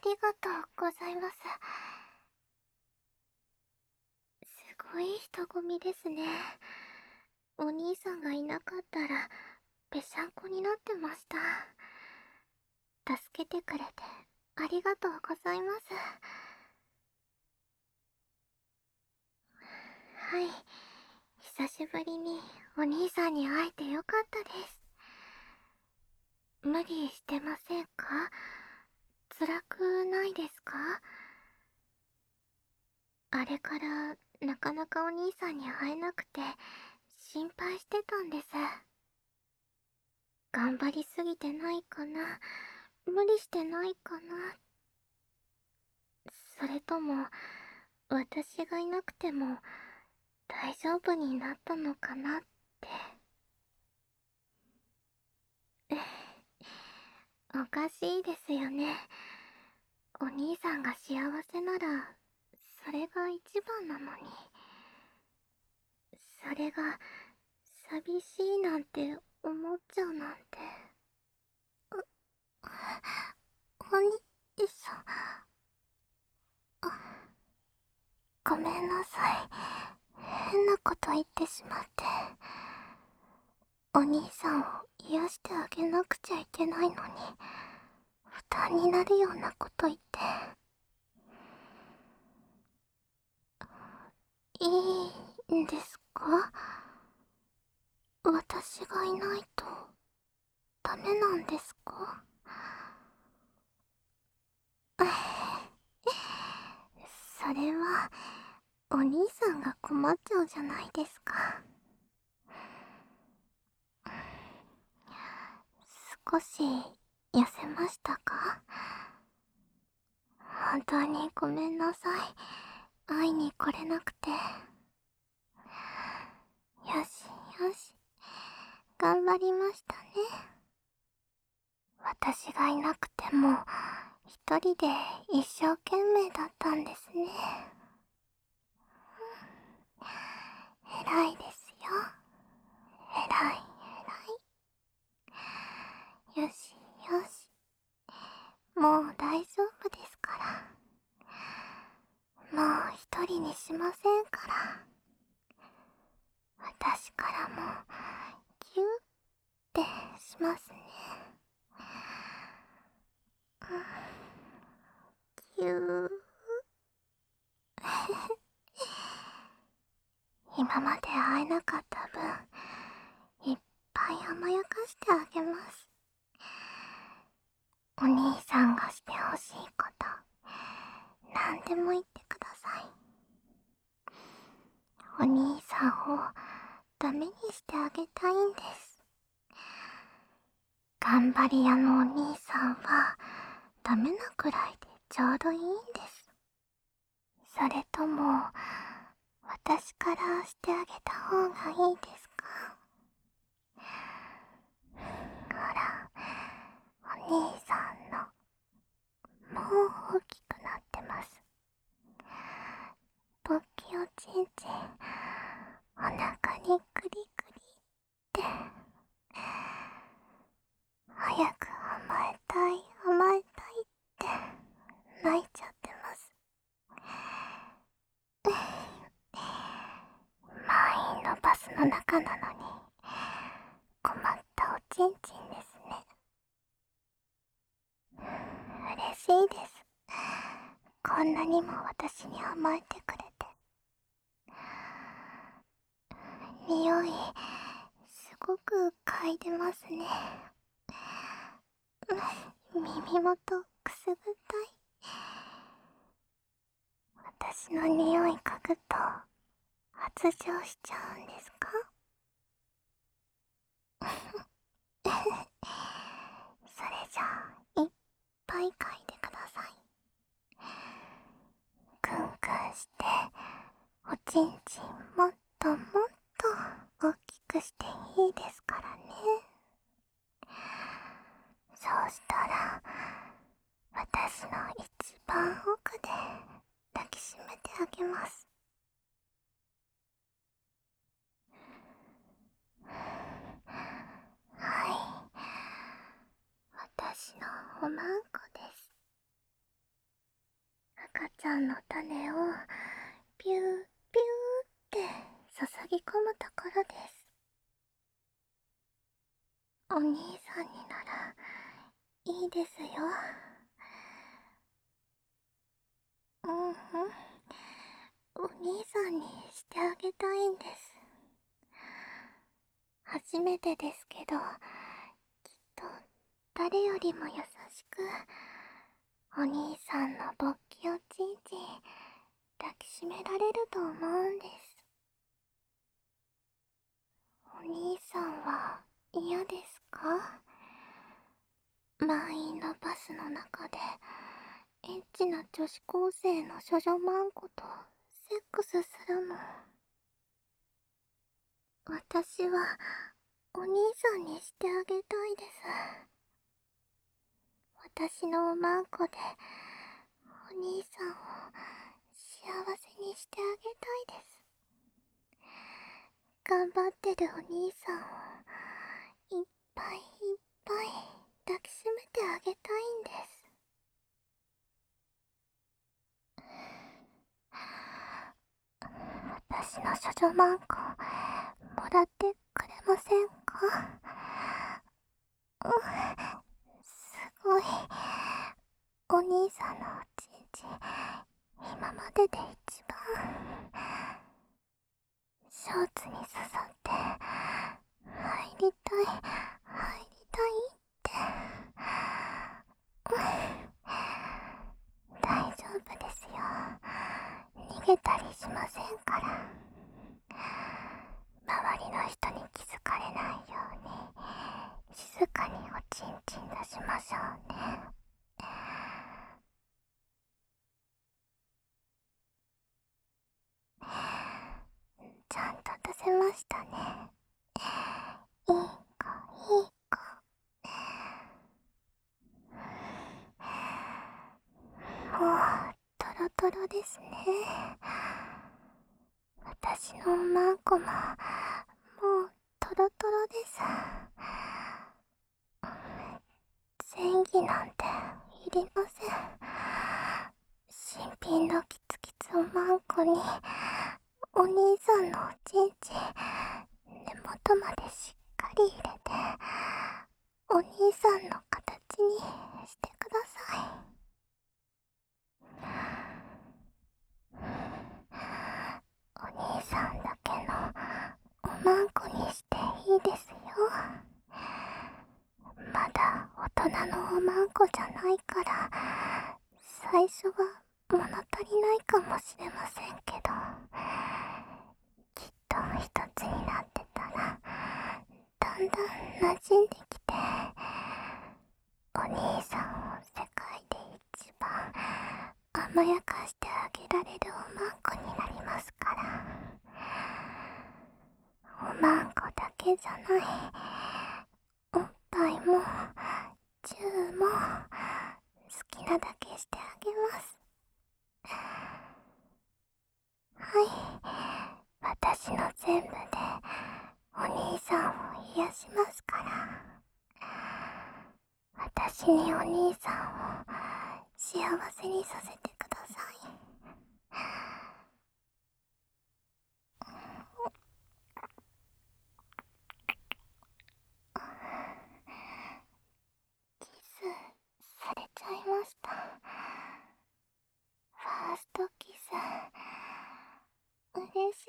りがとうございます。すごい人混みですね。お兄さんがいなかったら、ぺしゃんこになってました。助けてくれて、ありがとうございます。はい。久しぶりにお兄さんに会えてよかったです。無理してませんか？辛くないですか？あれからなかなかお兄さんに会えなくて心配してたんです。頑張りすぎてないかな、無理してないかな、それとも私がいなくても大丈夫になったのかなって。おかしいですよね。お兄さんが幸せならそれが一番なのに、それが寂しいなんて思っちゃうなんて。お兄さん、ごめんなさい。変なこと言ってしまって。お兄さんを癒してあげなくちゃいけないのに、負担になるようなこと言って。いいんですか？私がいないとダメなんですか？それはお兄さんが困っちゃうじゃないですか。少し痩せましたか？本当にごめんなさい。会いに来れなくて。よしよし、頑張りましたね。私がいなくても一人で一生懸命だったんですね。偉いですよ。偉い偉い。よしよし、もう大丈夫ですから。もう一人にしませんから。私からもギュッてしますね。ギュー。今まで会えなかった分、いっぱい甘やかしてあげます。お兄さんがしてほしいこと、何でも言ってください。お兄さんをダメにしてあげたいんです。頑張り屋のお兄さんはダメなくらいでちょうどいいんです。それとも私からしてあげた方がいいですか？ほら、お兄さんのもう大きくなってます。ポッキオチンチン、お腹にクリクリって早く甘えたい甘えたいって泣いちゃってます。満員のバスの中なのに困ったおちんちんですね。嬉しいです。こんなにも私に甘えてくれて。匂いすごく嗅いでますね。耳元くすぐったい。私の匂い嗅ぐと発情しちゃうんですか？それじゃあいっぱい嗅いでください。クンクンしておちんちんもっともっと大きくしていいですからね。そうしたら私の一番奥で抱きしめてあげます。はい、私のおまんこです。 赤ちゃんの種をピューピューって注ぎ込むところです。お兄さんにならいいですよ。うんうん。お兄さんにしてあげたいんです。初めてですけど、きっと誰よりも優しくお兄さんの勃起をちんちん抱きしめられると思うんです。お兄さんは嫌ですか？満員のバスの中でエッチな女子高生の処女マンコとセックスするの。私はお兄さんにしてあげたいです。私のおまんこでお兄さんを幸せにしてあげたいです。頑張ってるお兄さんをいっぱいいっぱい抱きしめてあげたいんです。私の処女マンコもらってくれませんか？すごい。お兄さんのおちんちん今までで一番ショーツに刺さって入りたい入りたいって。大丈夫ですよ。逃げたりしませんから。周りの人に気づかれないように静かにおちんちん出しましょうね。ちゃんと出せましたね。いい子いい子。もうトロトロですね。私のおまんこももうトロトロです。前儀なんていりません。新品のキツキツおまんこにお兄さんのおちんちん根元までしっかり入れてお兄さんの形にしてください。お兄さんだけのおまんこにしていいですよ。まだ大人のおまんこじゃないから最初は物足りないかもしれませんけど、きっと一つになってたらだんだん馴染んできて、お兄さんを世界で一番甘やかしてあげられるおまんこになりますから。おまんこだけじゃない、おっぱいもチューも好きなだけしてあげます。はい、私の全部でお兄さんを癒しますから。私にお兄さんを幸せにさせてください。キスされちゃいました。ファーストキス嬉しい。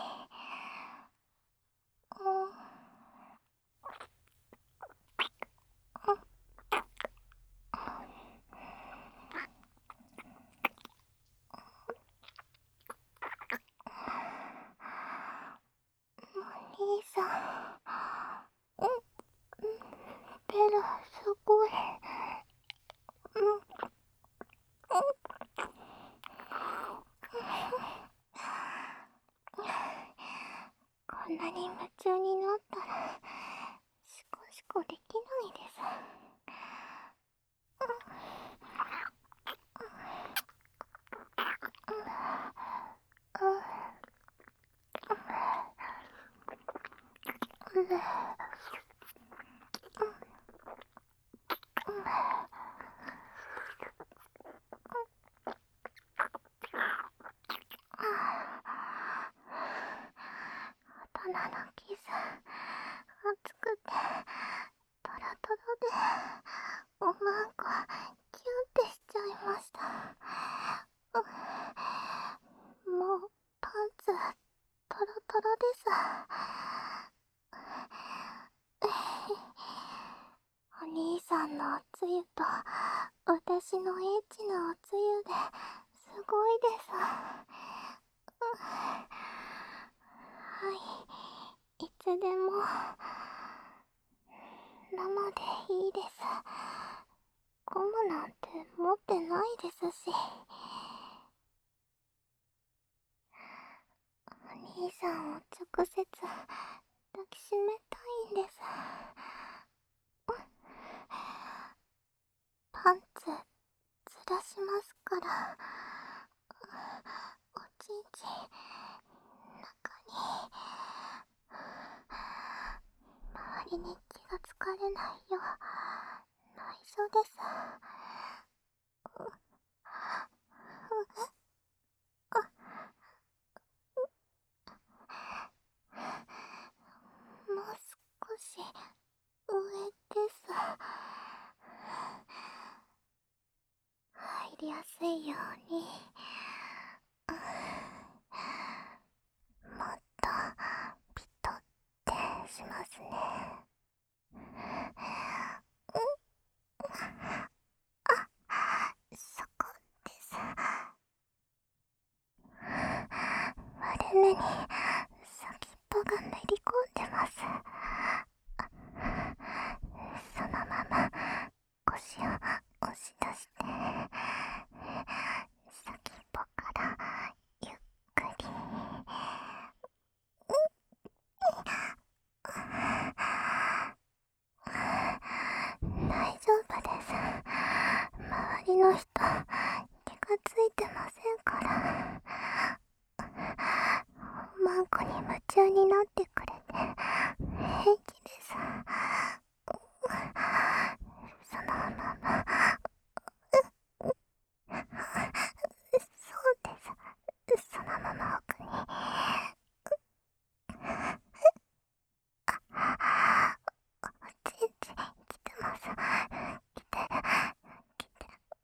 お兄さん、ベラすごい。こんなに夢中になったらシコシコできないです。 のキス熱くてトロトロでおまんこキュンってしちゃいました。もうパンツトロトロです。お兄さんのおつゆと私のエッチなおつゆですごいです。はい、いつでも生でいいです。ゴムなんて持ってないですし。お兄さんを直接抱きしめたいんです。パンツずらしますから。おちんちん中に周りに気がつかれないよう内緒です。もう少し上です。入りやすいようにもっとピトってしますね。そこです。割れ目に先っぽがめり込んでます。そのまま腰を押し出して先っぽからゆっくり。大丈夫です。周りの人気がついてませんから。おまんこに夢中になってくれて平気です。そのままそうです。そのまま奥におちんちん来てます。来て来て。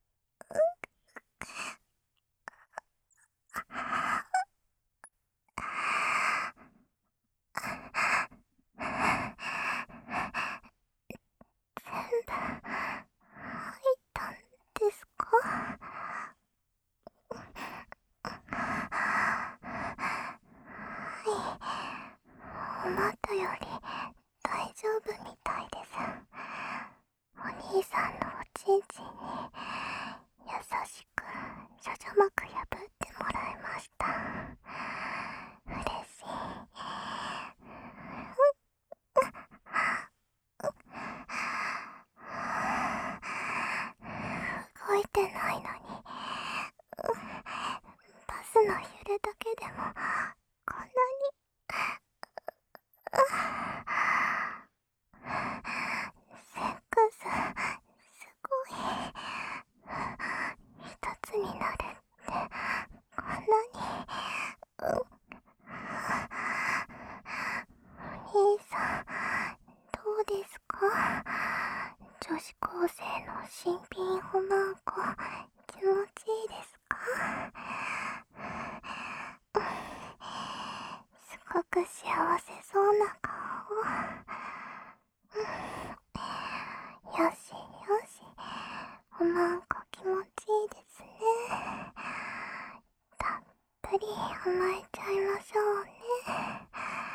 全部入ったんですか？はい、思ったより大丈夫みたいです。お兄さんのおちんちんに優しくしゃじゃまく破ってもらいました。嬉しい。動いてないのにバスの揺れだけでもこんなにセックスすごい。一つになるってこんなに。お兄さんどうですか？女子高生の新品おまんこ気持ちいいですか？すごく幸せそうな顔。よしよし、おまんこ気持ちいいですね。たっぷり甘えちゃいましょうね。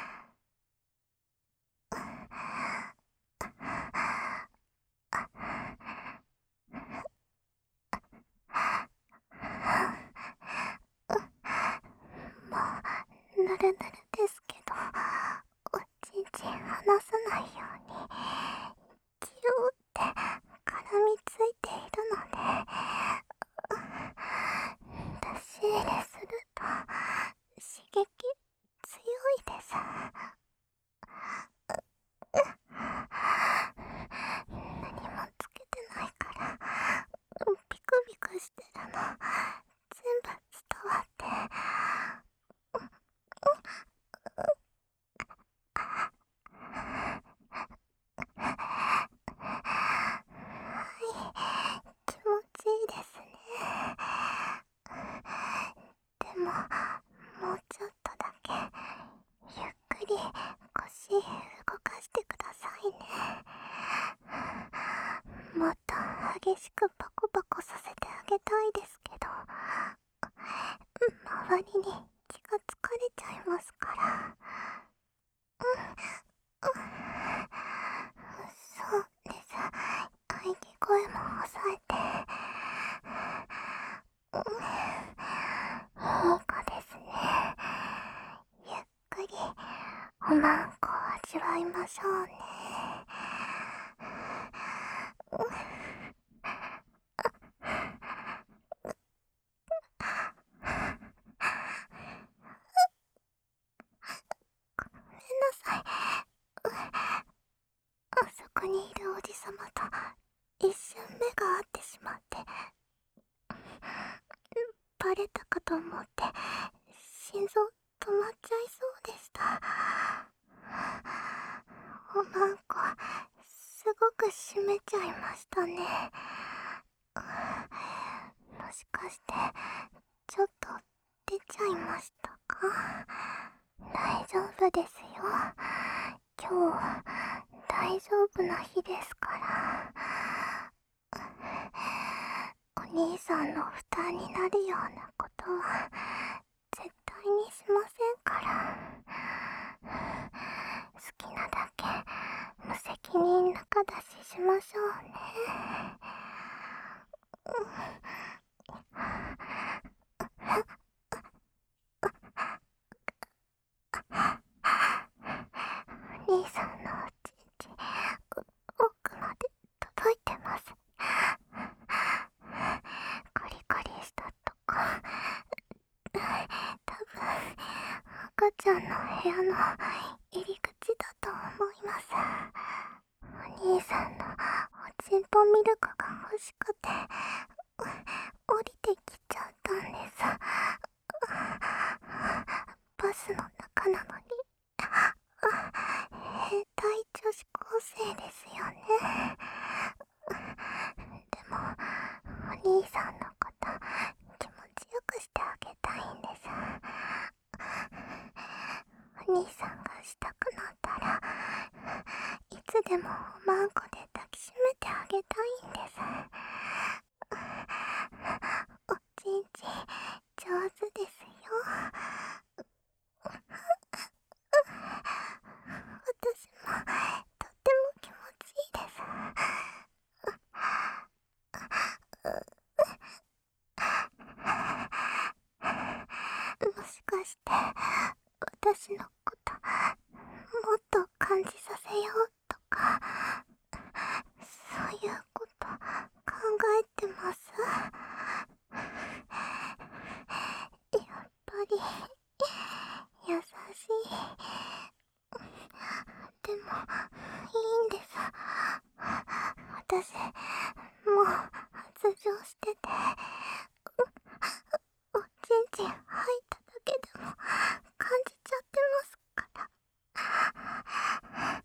もうぬるぬるですけどおちんちん離さないようにギューって絡みついているので出し入れすると刺激強いです。何もつけてないからビクビクしてるの全部伝わって。 動かしてくださいね。もっと激しくパコパコさせてあげたいですけど、周りに気がつかれちゃいますから。そうです。喘ぎ声も抑えて。いい子ですね。ゆっくりおまんこを味わいましょうね。ごめんなさい。あそこにいるおじさまと一瞬目が合ってしまって、バレたかと思って心臓止まっちゃいそうでした。おまんこすごく閉めちゃいましたね。もしかしてちょっと出ちゃいましたか？大丈夫ですよ。今日大丈夫な日ですから。お兄さんの負担になるようなことは絶対にしませんから。好きなだけ無責任仲出ししましょうね。お兄さんのおちんちん奥まで届いてます。コリコリしたとこ、多分赤ちゃんの部屋の入り口だと思います。お兄さんのおちんぽミルクが欲しくて降りてきちゃったんです。バスの中なのに。兵隊女子高生ですよね。でもお兄さんのこと気持ちよくしてあげたいんです。お兄さんがしたくなったらいつでもおまんこで抱きしめてあげたいんです。おちんちん上手ですよ。私もとっても気持ちいいです。もしかして私のこともっと感じさせようとか、そういうこと考えてます？やっぱり優しい。でもいいんです。私もう発情してて、おちんちん吐いただけでも感じちゃってますから。はい、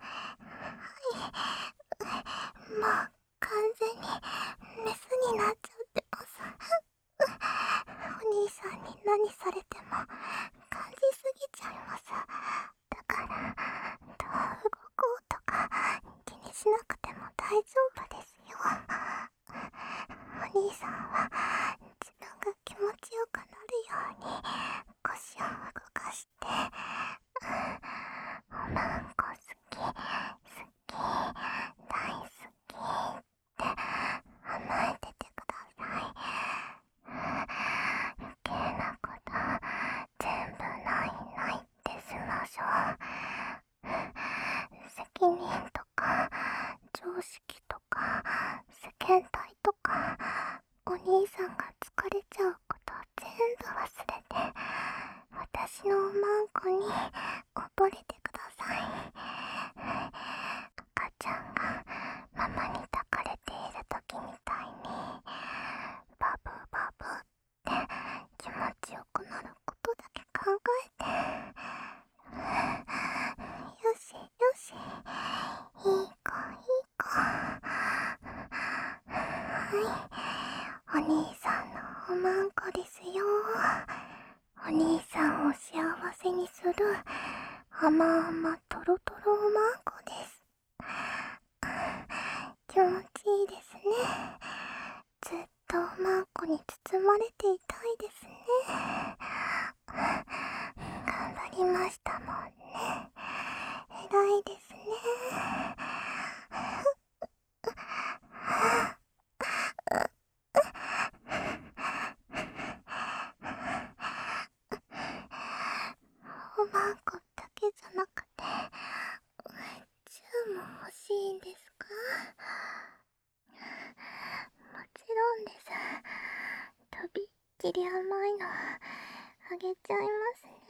もう完全にメスになっちゃってます。お兄さんに何されても感じすぎちゃいます。だからどう動こうとか気にしなくても大丈夫ですよ。お兄さんは自分が気持ちよくなるように腰を動かして、おまんこ好き好き大好きって甘えててください。余計なこと全部ないないってしましょう。責任とか常識とか世間体とかお兄さんが疲れちゃうこと全部忘れて私のおまんこに溺れてください。赤ちゃんがママに抱かれている時みたいにバブバブって気持ちよくなることだけ考えて。よしよし、いい子いい子。はい、お兄さんのおまんこですよ。お兄さんを幸せにする甘々とろとろて痛いですね。頑張りましたもんね。偉いですね。おまんこだけじゃなくてチューも欲しいんですか？もちろんです。とびっきり甘いのあげちゃいますね。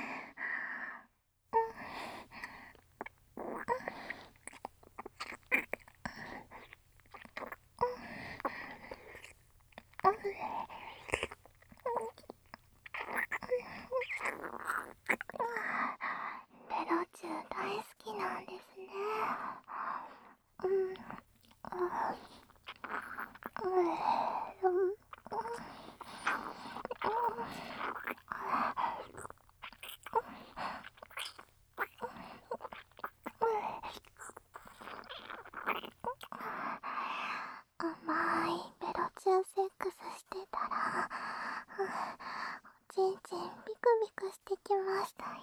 ベロチュー大好きなんですね。うん、甘いベロチューセックスしてたら、おちんちんビクビクしてきましたよ。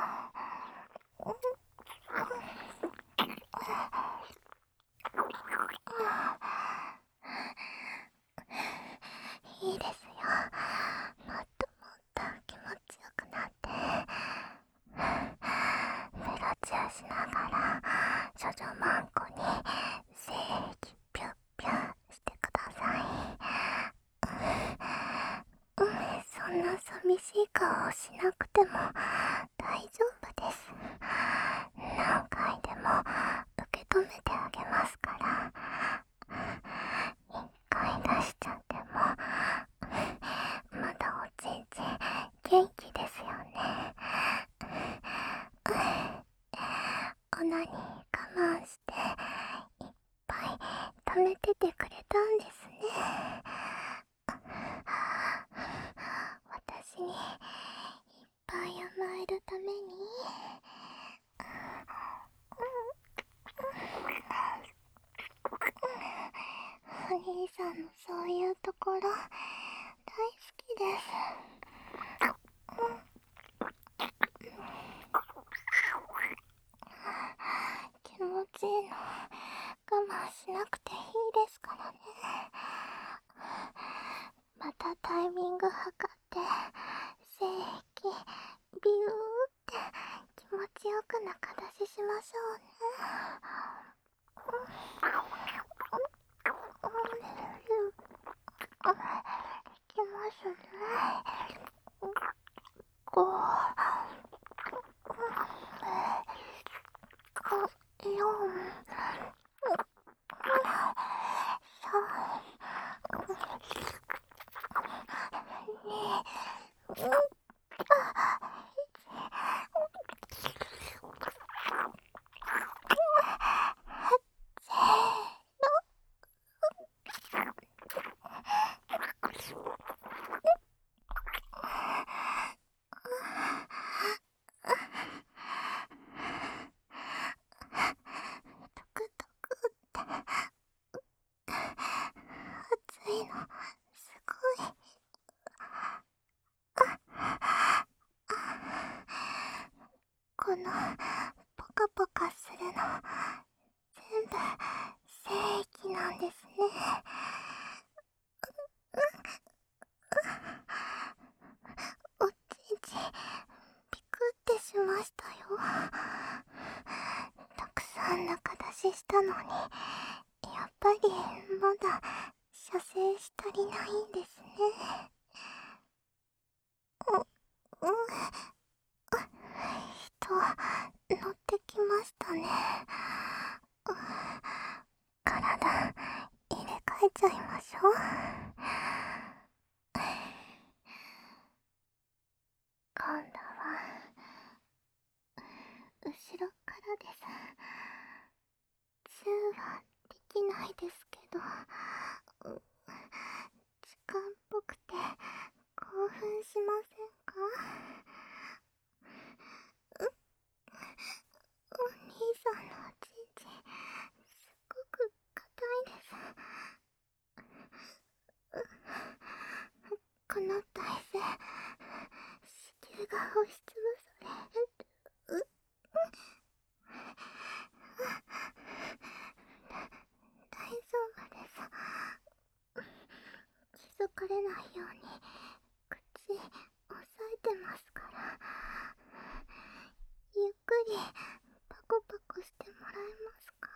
いいですよ。もっともっと気持ちよくなって、ベロチューしながら処女マンコに精液ピュッピュッしてください。そんな寂しい顔をしなくても大丈夫です。何回でも受け止めてあげますから。一回出しちゃってもまだおちんちん元気ですよね。オナに我慢していっぱい溜めててくれたんですね。私にいっぱい甘えるために。お兄さんのそういうところ大好きです。気持ちいいの我慢しなくていいですからね。またタイミング測って精液ビューって気持ちよく中出ししましょうね。いきますね。5、4、トクトクって熱いのすごい。このポカポカするの全部精液なんですね。おちんちんピクってしましたよ。たくさん中出ししたのにやっぱりまだ射精し足りないんですね。人乗ってきましたね。体入れ替えちゃいましょう。今度は後ろからです。チューはできないですけど、時間っぽくて興奮しませんか？お兄さんのおちんちんすっごく硬いです。このの体勢、子宮が押しつぶされる。大丈夫です。気づかれないように口押さえてますから、ゆっくりパコパコしてもらえますか？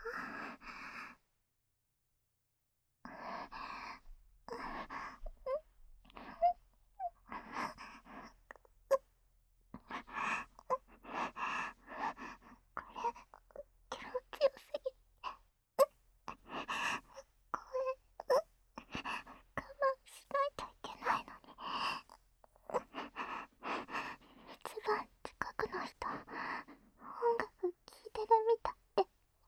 これ気持ちよすぎて声我慢しないといけないのに。一番近くの人、音楽聴いてるみたいで。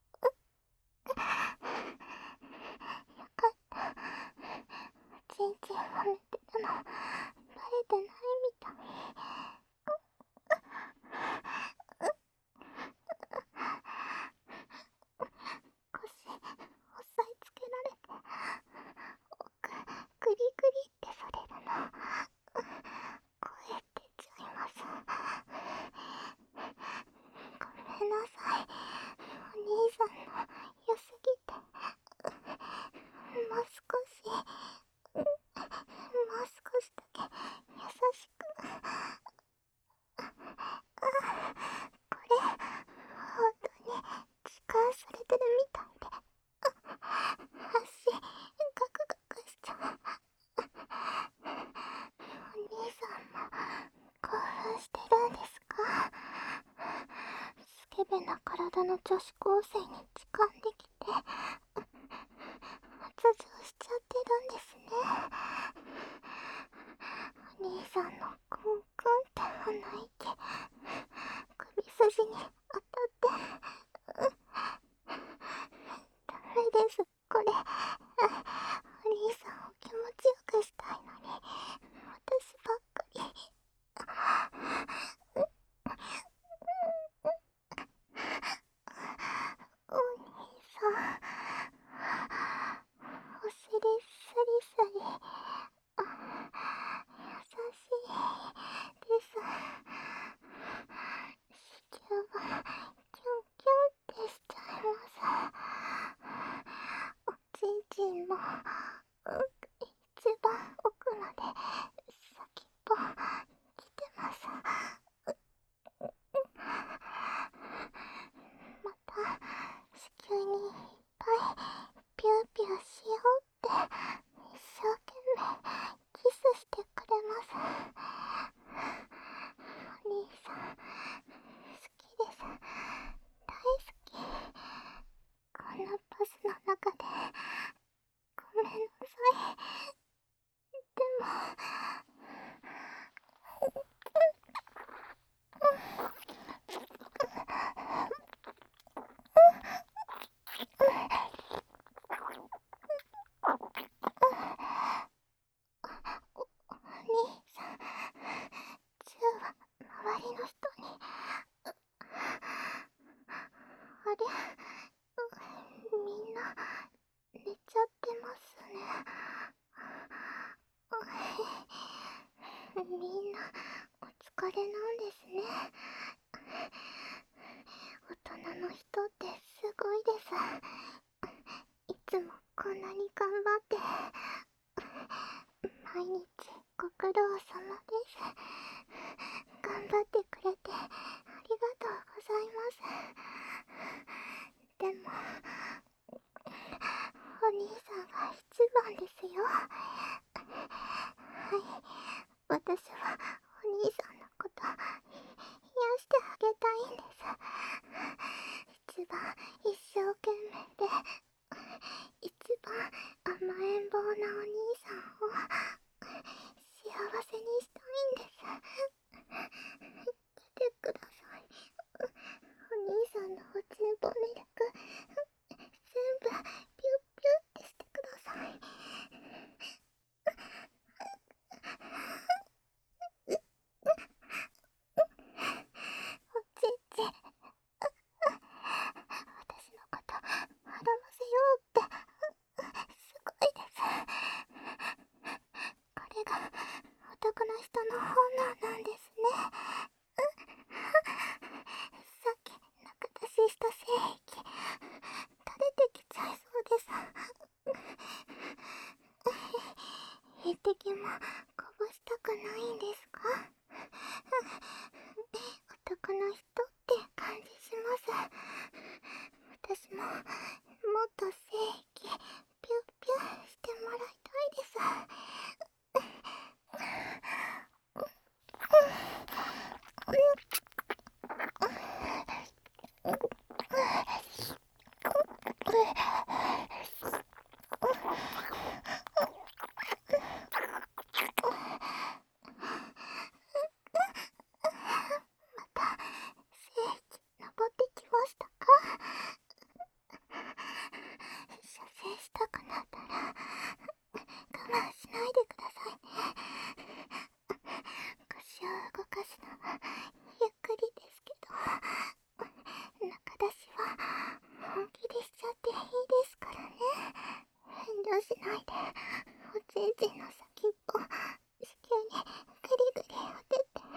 よかった。ちんちんはめてるのバレてないみたい。腰押さえつけられて奥グリグリってされるの声出ちゃいます。ごめんなさい、お兄さんの良すぎて。もう少しもう少しだけ優しく。これ本当に痴漢されてるみたいで足ガクガクしちゃう。お兄さんも興奮してるんですか？スケベな体の女子高生に痴漢できて発情しちゃってるんですね。お兄さんのクンクンって鼻息首筋に当たってダメです、これ。お兄さんを気持ちよくしたいのに私ばっかり。お兄さん、お尻スリスリ優しいです。子宮がキュンキュンってしちゃいます。おちんちんも一番奥まで先っぽ来てます。また子宮にいっぱいピューピューしようって一生懸命キスしてくれます。お兄さん好きです、大好き。こんなパスの中でごめんなさい。でもお兄さん、チューは周りの人に。あれ、みんな寝ちゃってますね。みんなお疲れなんですね。大人の人ってすごいです。いつもこんなに頑張って毎日ご苦労様です。頑張ってくれてありがとうございます。でもお兄さんが一番ですよ。はい、私はお兄さんのこと癒してあげたいんです。一番一生懸命で一番甘えん坊なお兄さんを幸せにしたいんです。来てください。お兄さんのおちんぽミルク全部ピュッピュッってしてください。おちんちん、私のこと笑わせようってすごいです。これが男の人の本能なんですね。さっき中出しした精液垂れてきちゃいそうです。一滴もこぼしたくないんですか？男の人って感じします。私ももっと精液ピュッピュッしてもらいたいです。精液登ってきましたか？射精したくなったら我慢しないでくださいね。腰を動かすのはゆっくりですけど、中出しは本気でしちゃっていいですからね。遠慮しないでおちんちんの先っぽ子宮にグリグリ当てて、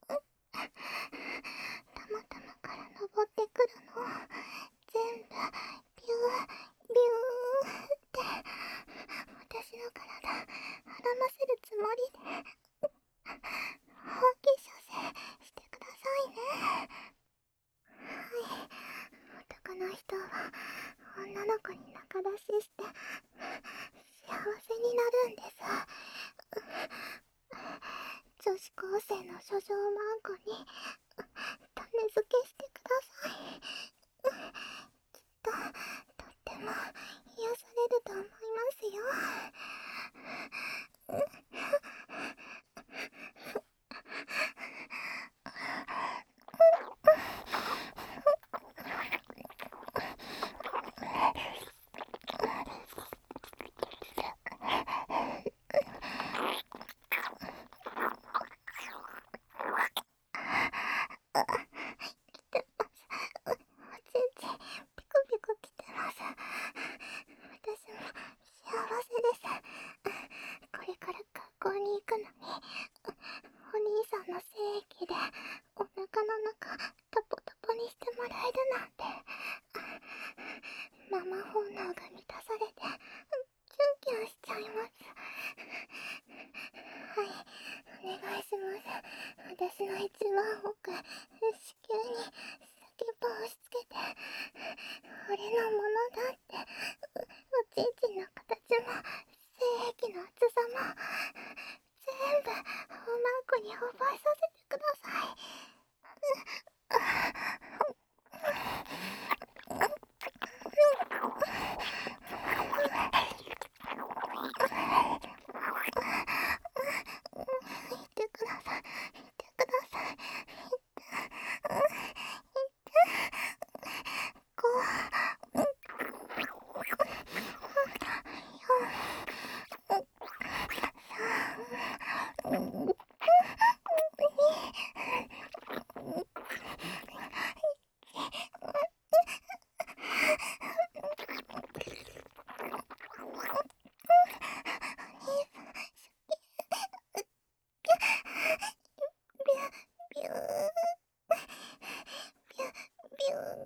たまたまから登ってくるのを全部ビュービューって私の体絡ませるつもりで本気射精してくださいね。はい、男の人は女の子に仲出しして幸せになるんです。女子高生の処女マンコに種付けしてください。きっととっても癒されると思いますよ。おちんちんピクピクきてます。私も幸せです。これから学校に行くのにお兄さんの精液でお腹の中トポトポにしてもらえるなんて、ママ本能が満たされてキュンキュンしちゃいます。はい、お願いします。私の一番奥子宮に先っぽを押し付けて、俺のものだっておちんちんの形も精液の厚さも全部おまんこに覚えさせてください。言ってください、言ってください。ビュービュービュー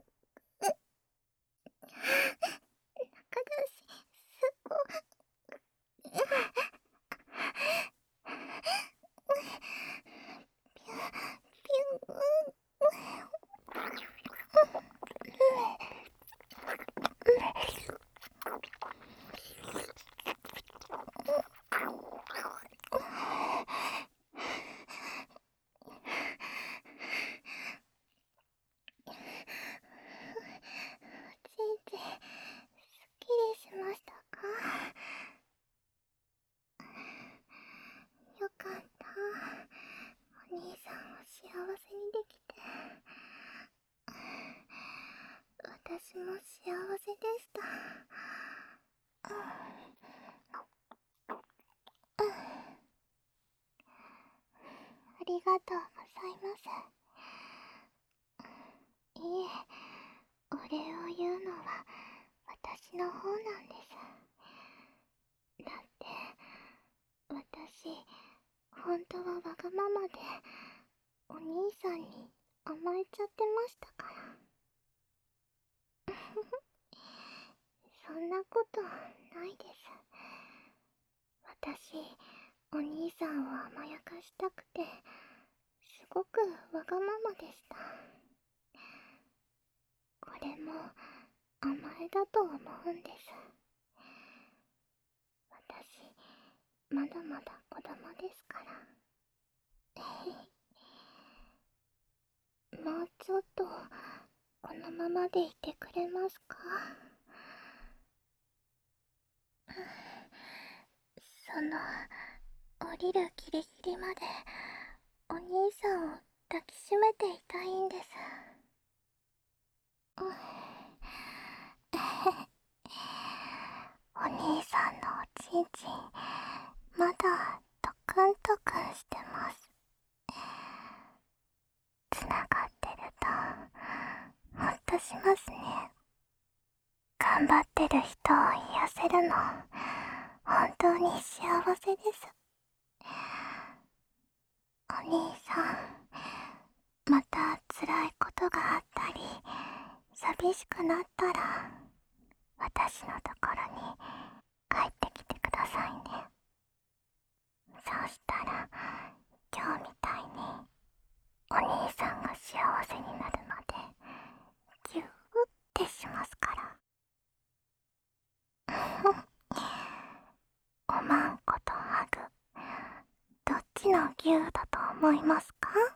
中出しすっごビュちんちんすっきりしましたか？よかった。お兄さんを幸せにできて。私も幸せでした。ありがとうございます。いえ、お礼を言うのは私の方なんです。だって私本当はわがままでお兄さんに甘えちゃってましたから。そんなことないです。私、お兄さんを甘やかしたくて、すごくわがままでした。これも甘えだと思うんです。私、まだまだ子供ですから。もうちょっとこのままでいてくれますか？その、降りるギリギリまでお兄さんを抱きしめていたいんです。お兄さんのおちんちん、まだトクントクンしてます。つながってるとほっとしますね。頑張ってる人を癒せるの本当に幸せです。お兄さん、また辛いことがあったり寂しくなったら私のところに帰ってきてくださいね。そうしたら今日みたいにお兄さんが幸せになるまでギューってしますから。おまんことハグ、どっちのギューだと思いますか？